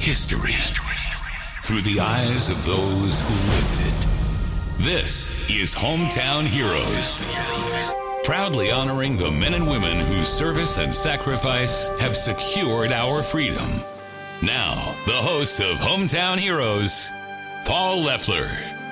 History through the eyes of those who lived it. This is Hometown Heroes. Proudly honoring the men and women whose service and sacrifice have secured our freedom. Now, the host of Hometown Heroes, Paul Leffler.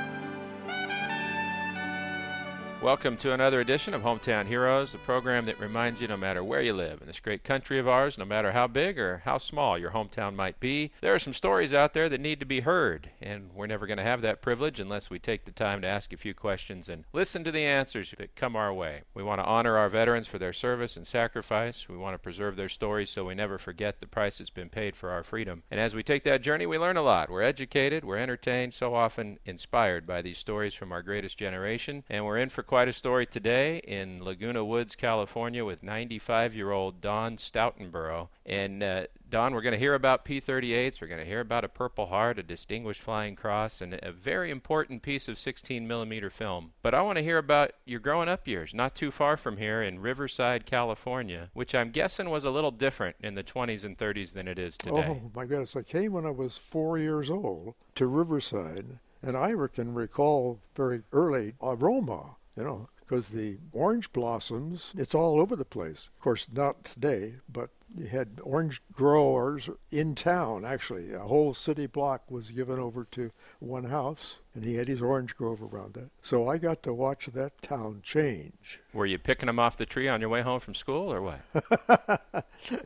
Welcome to another edition of Hometown Heroes, the program that reminds you no matter where you live in this great country of ours, no matter how big or how small your hometown might be, there are some stories out there that need to be heard, and we're never going to have that privilege unless we take the time to ask a few questions and listen to the answers that come our way. We want to honor our veterans for their service and sacrifice. We want to preserve their stories so we never forget the price that's been paid for our freedom. And as we take that journey, we learn a lot. We're educated, we're entertained, so often inspired by these stories from our greatest generation, and we're in for quite a story today in Laguna Woods, California, with 95-year-old Don Stoutenborough. And Don, we're going to hear about P-38s, we're going to hear about a Purple Heart, a Distinguished Flying Cross, and a very important piece of 16-millimeter film. But I want to hear about your growing up years, not too far from here in Riverside, California, which I'm guessing was a little different in the 20s and 30s than it is today. Oh, my goodness. I came when I was 4 years old to Riverside, and I can recall very early aroma, because the orange blossoms, it's all over the place. Of course, not today, but you had orange growers in town, actually. A whole city block was given over to one house, and he had his orange grove around that. So I got to watch that town change. Were you picking them off the tree on your way home from school, or what?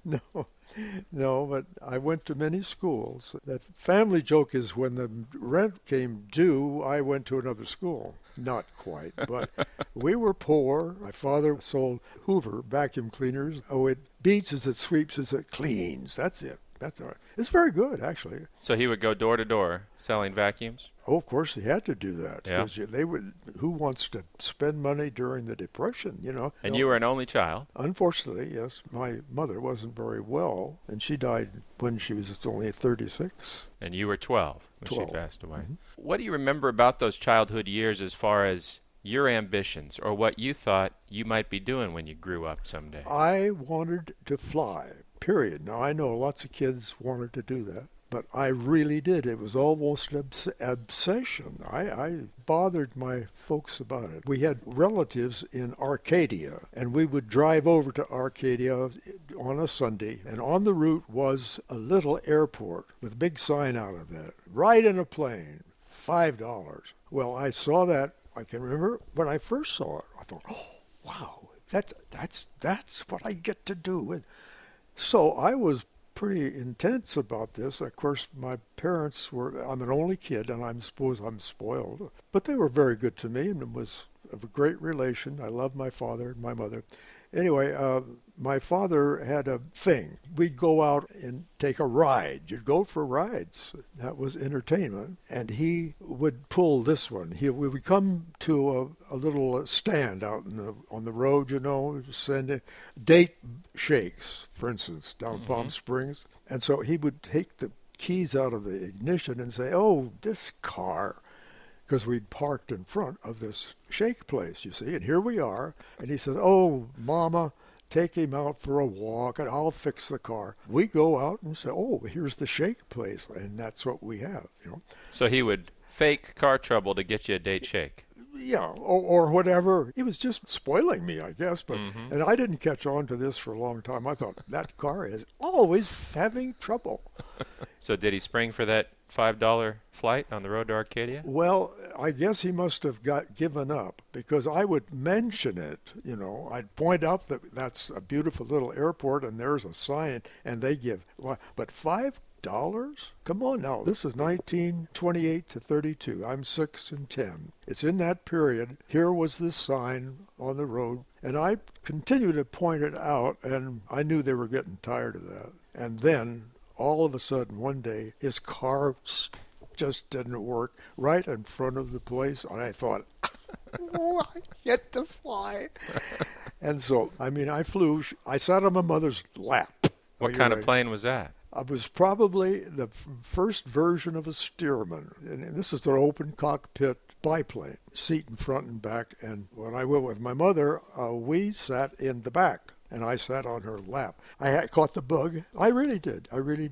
No, but I went to many schools. That family joke is when the rent came due, I went to another school. Not quite, but we were poor. My father sold Hoover vacuum cleaners. Oh, it beats as it sweeps as it cleans. That's it. That's all right. It's very good, actually. So he would go door to door selling vacuums? Oh, of course, he had to do that. Yeah. They would. Who wants to spend money during the Depression, And you were an only child? Unfortunately, yes. My mother wasn't very well, and she died when she was only 36. And you were 12 when 12. She passed away. Mm-hmm. What do you remember about those childhood years as far as your ambitions or what you thought you might be doing when you grew up someday? I wanted to fly, period. Now, I know lots of kids wanted to do that, but I really did. It was almost an obsession. I bothered my folks about it. We had relatives in Arcadia, and we would drive over to Arcadia on a Sunday, and on the route was a little airport with a big sign out of that. Ride in a plane, $5. Well, I saw that. I can remember when I first saw it, I thought, oh, wow, that's what I get to do. So I was pretty intense about this. Of course, my parents I'm an only kid, and I suppose I'm spoiled. But they were very good to me, and it was of a great relation. I loved my father and my mother. Anyway, my father had a thing. We'd go out and take a ride. You'd go for rides. That was entertainment. And he would pull this one. We would come to a little stand out on the road, send date shakes, for instance, down Palm Springs. And so he would take the keys out of the ignition and say, oh, this car, because we'd parked in front of this shake place, you see, and here we are. And he says, oh, Mama, take him out for a walk, and I'll fix the car. We go out and say, oh, here's the shake place, and that's what we have, So he would fake car trouble to get you a date shake. Yeah, or whatever. He was just spoiling me, I guess. But and I didn't catch on to this for a long time. I thought, that car is always having trouble. So did he spring for that $5 flight on the road to Arcadia? Well, I guess he must have given up, because I would mention it, I'd point out that that's a beautiful little airport and there's a sign, and they give, but $5? Come on now, this is 1928 to 32. I'm 6 and 10. It's in that period. Here was this sign on the road, and I continued to point it out, and I knew they were getting tired of that. And then all of a sudden, one day, his car just didn't work right in front of the place. And I thought, oh, I get to fly. And so, I flew. I sat on my mother's lap. What kind of plane was that? I was probably the first version of a Stearman. And this is an open cockpit biplane, seat in front and back. And when I went with my mother, we sat in the back. And I sat on her lap. I had caught the bug. I really did.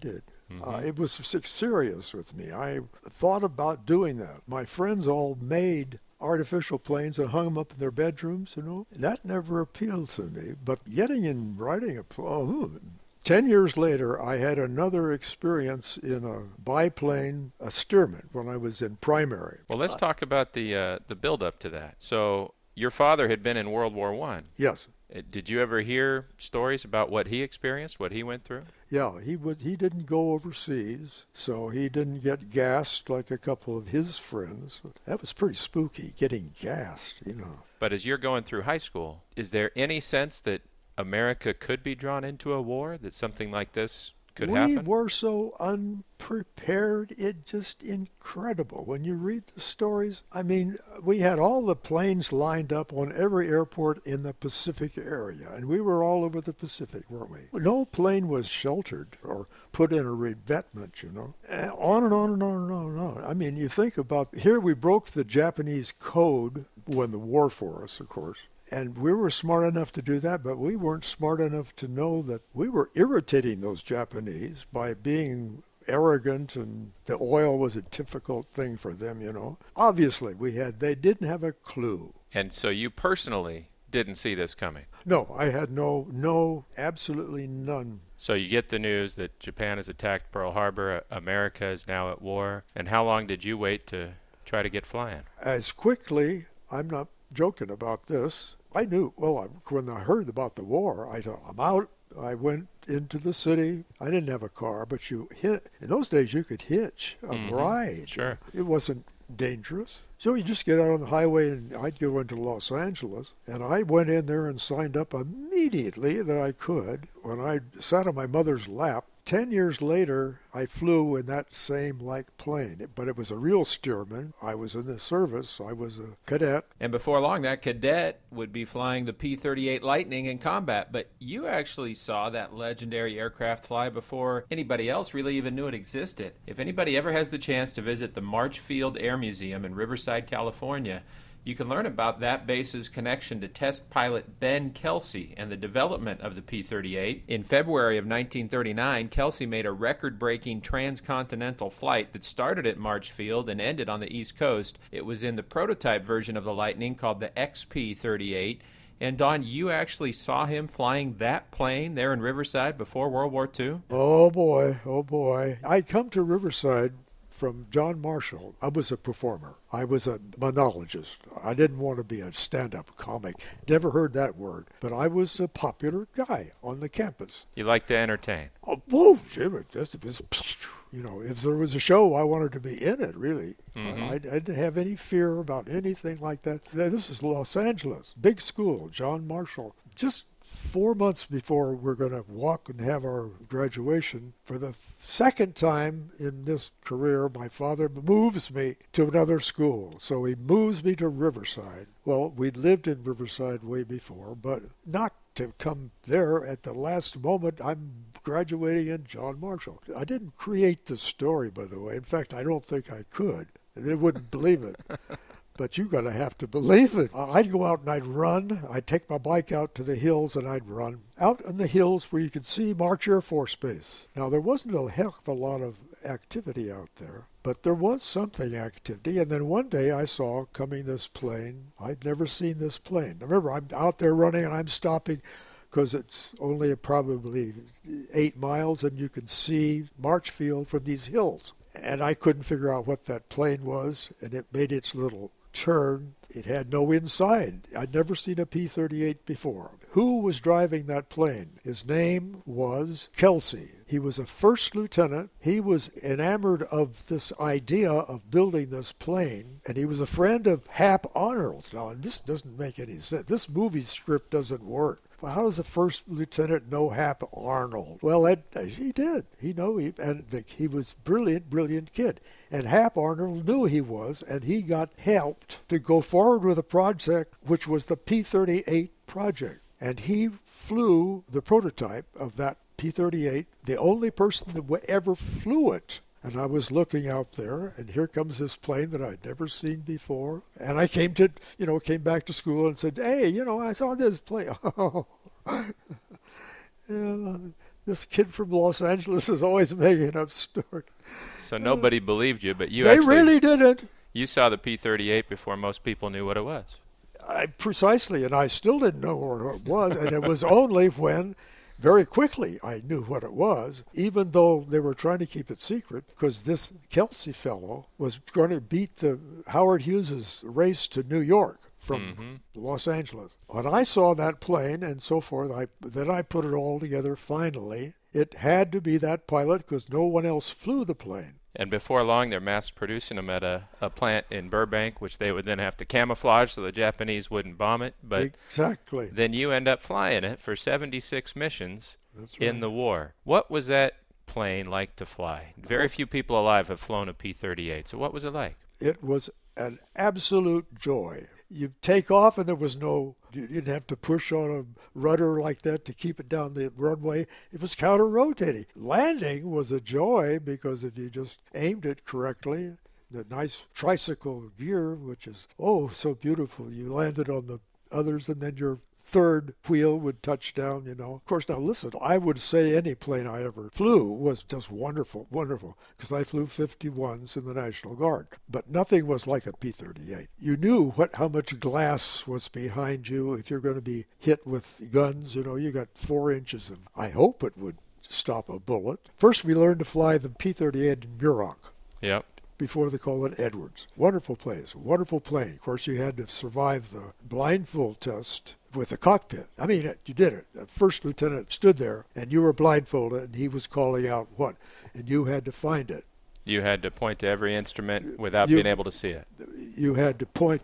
It was serious with me. I thought about doing that. My friends all made artificial planes and hung them up in their bedrooms, That never appealed to me. But getting in writing a plane, 10 years later, I had another experience in a biplane, a Stearman, when I was in primary. Well, let's talk about the build-up to that. So your father had been in World War I. Yes. Did you ever hear stories about what he experienced, what he went through? Yeah, he didn't go overseas, so he didn't get gassed like a couple of his friends. That was pretty spooky, getting gassed, But as you're going through high school, is there any sense that America could be drawn into a war, that something like this could happen? We were so unprepared, it's just incredible. When you read the stories, we had all the planes lined up on every airport in the Pacific area, and we were all over the Pacific, weren't we? No plane was sheltered or put in a revetment, And on and on and on and on and on. You think about, here we broke the Japanese code when the war for us, of course. And we were smart enough to do that, but we weren't smart enough to know that we were irritating those Japanese by being arrogant, and the oil was a difficult thing for them, Obviously, they didn't have a clue. And so you personally didn't see this coming? No, I had no, absolutely none. So you get the news that Japan has attacked Pearl Harbor, America is now at war, and how long did you wait to try to get flying? As quickly, I'm not joking about this. I knew, when I heard about the war, I thought, I'm out. I went into the city. I didn't have a car, but in those days you could hitch a ride. Sure. It wasn't dangerous. So you just get out on the highway, and I'd go into Los Angeles, and I went in there and signed up immediately that I could. When I sat on my mother's lap, 10 years later, I flew in that same plane, but it was a real Stearman. I was in the service. I was a cadet. And before long, that cadet would be flying the P-38 Lightning in combat. But you actually saw that legendary aircraft fly before anybody else really even knew it existed. If anybody ever has the chance to visit the Marchfield Air Museum in Riverside, California, you can learn about that base's connection to test pilot Ben Kelsey and the development of the P-38. In February of 1939, Kelsey made a record-breaking transcontinental flight that started at Marchfield and ended on the East Coast. It was in the prototype version of the Lightning called the XP-38. And Don, you actually saw him flying that plane there in Riverside before World War II? Oh boy. I'd come to Riverside from John Marshall. I was a performer. I was a monologist. I didn't want to be a stand-up comic. Never heard that word. But I was a popular guy on the campus. You like to entertain? Oh, if there was a show, I wanted to be in it, really. I didn't have any fear about anything like that. This is Los Angeles, big school, John Marshall. Just 4 months before we're going to walk and have our graduation, for the second time in this career, my father moves me to another school. So he moves me to Riverside. Well, we'd lived in Riverside way before, but not to come there at the last moment. I'm graduating in John Marshall. I didn't create the story, by the way. In fact, I don't think I could. They wouldn't believe it. But you're going to have to believe it. I'd go out and I'd run. I'd take my bike out to the hills and I'd run. Out in the hills where you could see March Air Force Base. Now, there wasn't a heck of a lot of activity out there, but there was something activity. And then one day I saw coming this plane. I'd never seen this plane. Remember, I'm out there running and I'm stopping because it's only probably 8 miles and you can see Marchfield from these hills. And I couldn't figure out what that plane was, and it made its little turn. It had no inside. I'd never seen a P-38 before. Who was driving that plane? His name was Kelsey. He was a first lieutenant. He was enamored of this idea of building this plane, and he was a friend of Hap Arnold's. Now, and this doesn't make any sense. This movie script doesn't work. Well, how does a first lieutenant know Hap Arnold? Well, he did. He was a brilliant kid. And Hap Arnold knew he was, and he got helped to go forward with a project which was the P-38 project. And he flew the prototype of that P-38, the only person that ever flew it. And I was looking out there, and here comes this plane that I'd never seen before. And I came back to school and said, hey, I saw this plane. Yeah, this kid from Los Angeles is always making up stories. So nobody believed you, but you They really didn't. You saw the P-38 before most people knew what it was. Precisely, and I still didn't know what it was, and it was only when, very quickly, I knew what it was, even though they were trying to keep it secret, because this Kelsey fellow was going to beat the Howard Hughes's race to New York from Los Angeles. When I saw that plane and so forth, then I put it all together finally. It had to be that pilot because no one else flew the plane. And before long, they're mass producing them at a plant in Burbank, which they would then have to camouflage so the Japanese wouldn't bomb it. But exactly. Then you end up flying it for 76 missions That's right. in the war. What was that plane like to fly? Very few people alive have flown a P-38. So what was it like? It was an absolute joy. You take off and you didn't have to push on a rudder like that to keep it down the runway. It was counter-rotating. Landing was a joy because if you just aimed it correctly, the nice tricycle gear, which is, so beautiful. You landed on the others and then your third wheel would touch down, Of course, now listen, I would say any plane I ever flew was just wonderful, because I flew 51s in the National Guard. But nothing was like a P-38. You knew how much glass was behind you if you're going to be hit with guns. You got 4 inches of, I hope it would stop a bullet. First, we learned to fly the P-38 in Muroc. Yep. Before they call it Edwards. Wonderful place, wonderful plane. Of course, you had to survive the blindfold test with the cockpit. I mean, you did it. The first lieutenant stood there, and you were blindfolded, and he was calling out what? And you had to find it. You had to point to every instrument without being able to see it. You had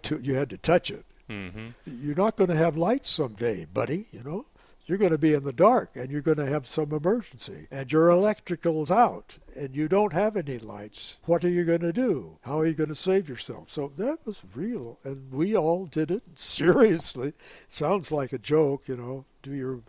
to touch it. Mm-hmm. You're not going to have lights someday, buddy, You're going to be in the dark, and you're going to have some emergency, and your electrical's out, and you don't have any lights. What are you going to do? How are you going to save yourself? So that was real, and we all did it seriously. Sounds like a joke, Do your,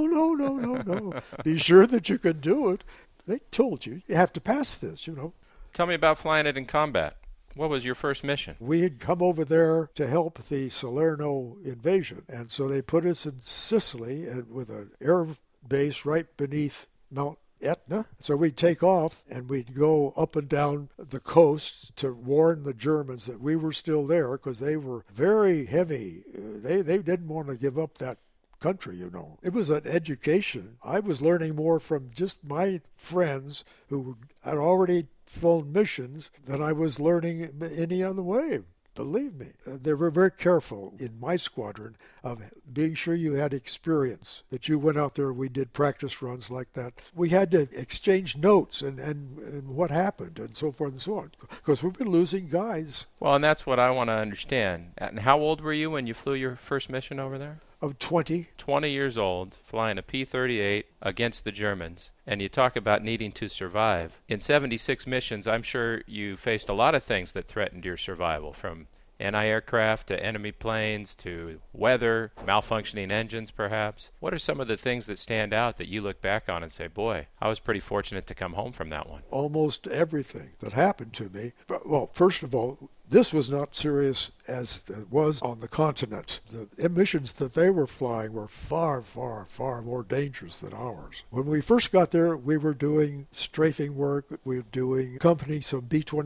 no. Be sure that you can do it. They told you have to pass this, Tell me about flying it in combat. What was your first mission? We had come over there to help the Salerno invasion, and so they put us in Sicily with an air base right beneath Mount Etna. So we'd take off, and we'd go up and down the coast to warn the Germans that we were still there because they were very heavy. They didn't want to give up that country, It was an education. I was learning more from just my friends who had already flown missions than I was learning any other way. Believe me. They were very careful in my squadron of being sure you had experience, that you went out there, we did practice runs like that. We had to exchange notes and what happened and so forth and so on, because we've been losing guys. Well, and that's what I want to understand. And how old were you when you flew your first mission over there? Of 20. 20 years old, flying a P-38 against the Germans. And you talk about needing to survive. In 76 missions, I'm sure you faced a lot of things that threatened your survival, from anti-aircraft to enemy planes to weather, malfunctioning engines perhaps. What are some of the things that stand out that you look back on and say, boy, I was pretty fortunate to come home from that one? Almost everything that happened to me. Well, first of all, this was not serious as it was on the continent. The emissions that they were flying were far, far, far more dangerous than ours. When we first got there, we were doing strafing work. We were doing accompanying some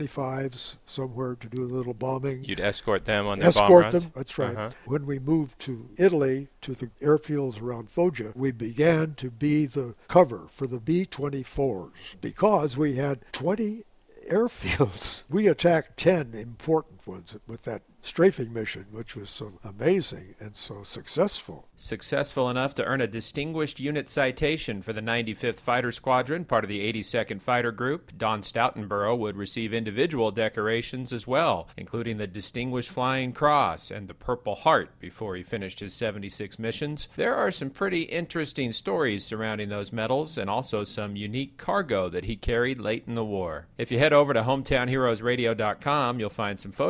B-25s somewhere to do a little bombing. You'd escort them on their bomb runs? Escort them, that's right. Uh-huh. When we moved to Italy, to the airfields around Foggia, we began to be the cover for the B-24s because we had 20 airfields. We attacked 10 important ones with that strafing mission, which was so amazing and so successful. Successful enough to earn a Distinguished Unit Citation for the 95th Fighter Squadron, part of the 82nd Fighter Group. Don Stoutenborough would receive individual decorations as well, including the Distinguished Flying Cross and the Purple Heart before he finished his 76 missions. There are some pretty interesting stories surrounding those medals and also some unique cargo that he carried late in the war. If you head over to hometownheroesradio.com, you'll find some photos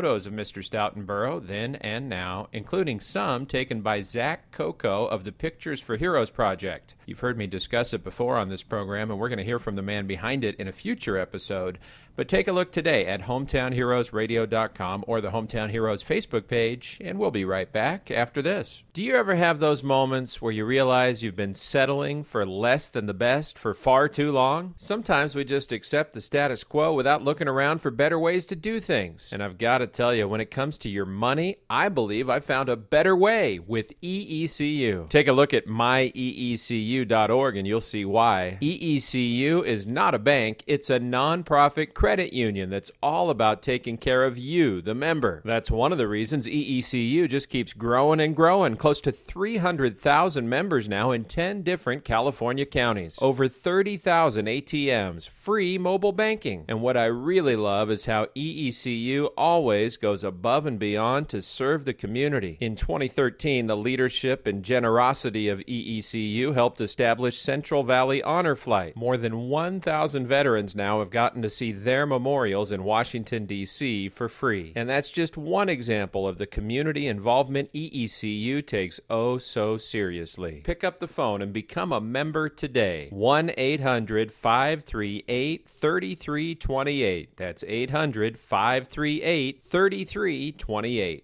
photos of Mr. Stoutenborough then and now, including some taken by Zach Coco of the Pictures for Heroes Project. You've heard me discuss it before on this program, and we're going to hear from the man behind it in a future episode. But take a look today at hometownheroesradio.com or the Hometown Heroes Facebook page, and we'll be right back after this. Do you ever have those moments where you realize you've been settling for less than the best for far too long? Sometimes we just accept the status quo without looking around for better ways to do things. And I've got to tell you, when it comes to your money, I believe I found a better way with EECU. Take a look at myeecu.org and you'll see why. EECU is not a bank, it's a nonprofit credit union that's all about taking care of you, the member. That's one of the reasons EECU just keeps growing and growing. Close to 300,000 members now in 10 different California counties. Over 30,000 ATMs, free mobile banking. And what I really love is how EECU always goes above and beyond to serve the community. In 2013, the leadership and generosity of EECU helped establish Central Valley Honor Flight. More than 1,000 veterans now have gotten to see their memorials in Washington, D.C. for free. And that's just one example of the community involvement EECU takes oh so seriously. Pick up the phone and become a member today. 1-800-538-3328. That's 800-538-3328.